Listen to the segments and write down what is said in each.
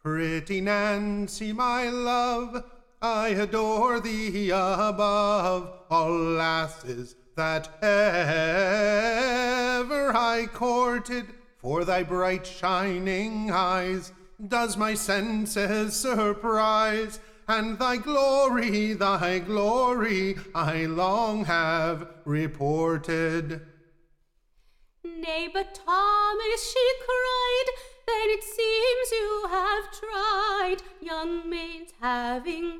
Pretty Nancy, my love, I adore thee above all lasses that ever I courted. For thy bright shining eyes does my senses surprise, and thy glory, I long have reported. Nay, but Thomas, she cried, then it seems you have tried, young maids having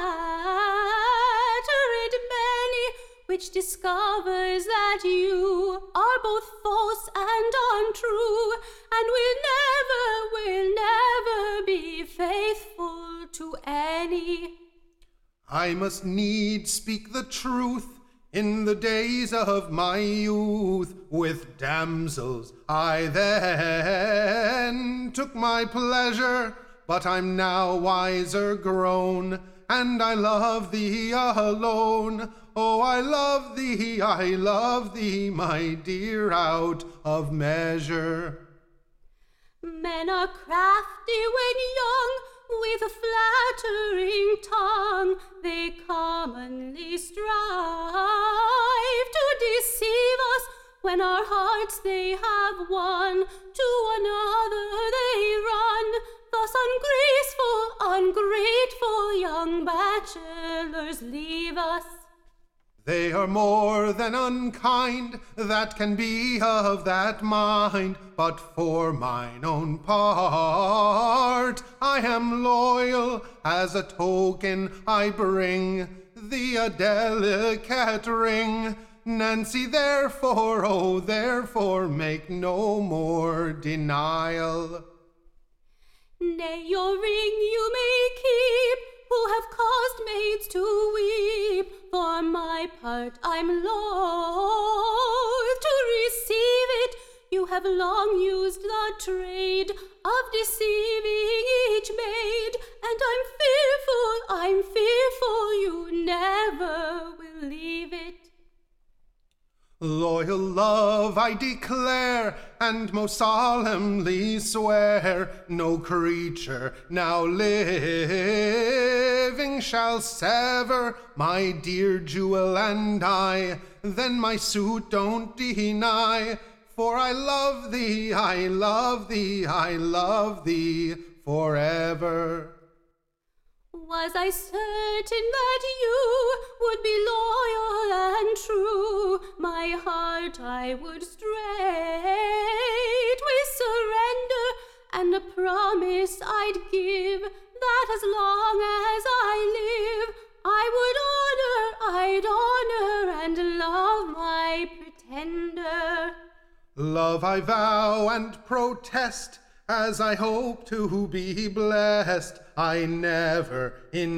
flattered many, which discovers that you are both false and untrue, and will never be faithful to any. I must needs speak the truth. In the days of my youth, with damsels I then took my pleasure, but I'm now wiser grown, and I love thee alone. Oh, I love thee, my dear, out of measure. Men are crafty when young, with a flattering tongue they commonly strive to deceive us. When our hearts they have won, to another they run. Thus ungrateful young bachelors leave us. They are more than unkind, that can be of that mind, but for mine own part I am loyal. As a token I bring thee a delicate ring. Nancy, therefore, oh therefore, make no more denial. Nay, your ring you may keep, who have caused maids to weep. For my part I'm loath to receive it. You have long used the trade of deceiving each maid, and I'm fearful you never will leave it. Loyal love I declare, and most solemnly swear, no creature now living shall sever my dear jewel and I. Then my suit don't deny, for I love thee forever. Was I certain that you would be loyal and true, my heart I would straightway surrender, and a promise I'd give, that as long as I live, I'd honor and love my pretender. Love I vow and protest, as I hope to be blessed. I never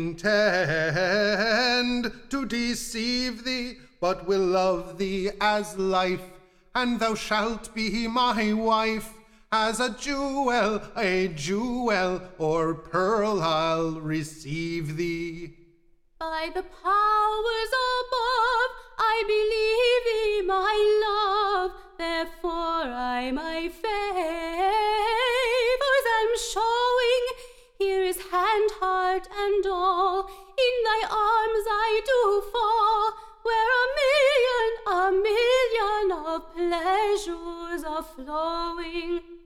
intend to deceive thee, but will love thee as life, and thou shalt be my wife. As a jewel or pearl I'll receive thee. By the powers above, I believe thee, my love, therefore I my favors am showing. Here is hand, heart, and all, in thy arms I do fall, where a million of pleasures are flowing.